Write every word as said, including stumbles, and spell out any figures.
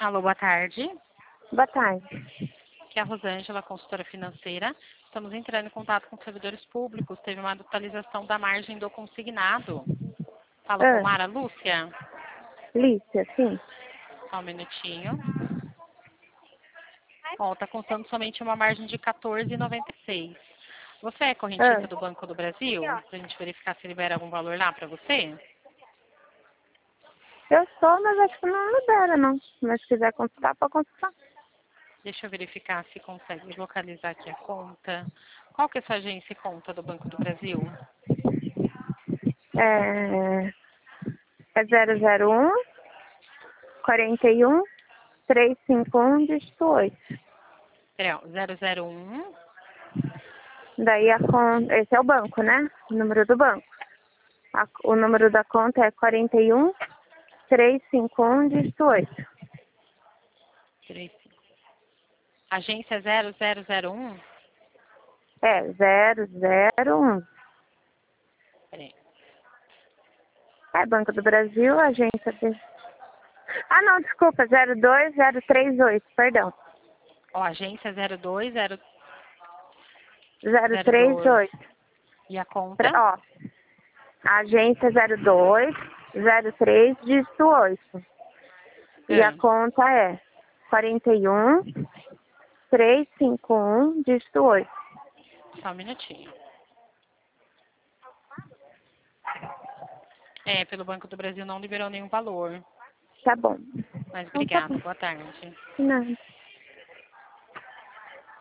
Alô, boa tarde. Boa tarde. Aqui é a Rosângela, consultora financeira. Estamos entrando em contato com servidores públicos. Teve uma atualização da margem do consignado. Falo com Ah, Mara Lúcia. Lícia, sim. Só um minutinho. Ó, tá constando somente uma margem de quatorze reais e noventa e seis centavos. Você é correntista Ah, do Banco do Brasil? Pra gente verificar se libera algum valor lá pra você? eu sou, mas acho que não libera, não. Mas se quiser consultar, pode consultar. Deixa eu verificar se consegue localizar aqui a conta. Qual que é a sua agência e conta do Banco do Brasil? É, é zero zero um, quarenta e um, trezentos e cinquenta e um, dígito oito. Peraí, ó, zero zero um. Daí a conta, esse é o banco, né? O número do banco. A- o número da conta é quarenta e um, trezentos e cinquenta e um, dígito oito. três, cinco. Agência zero zero zero um? É, zero zero um. Peraí. É Banco do Brasil, agência de... Ah, não, desculpa, zero dois zero três oito, perdão. Ó, agência zero dois zero zero zero três dois. oito. E a conta? Tre- Ó, agência zero dois zero três, dígito oito. E a É. conta é quarenta e um, trezentos e cinquenta e um, dígito oito. Só um minutinho. É, pelo Banco do Brasil não liberou nenhum valor. Tá bom. Mas Então tá obrigada. bom. Boa tarde. Não.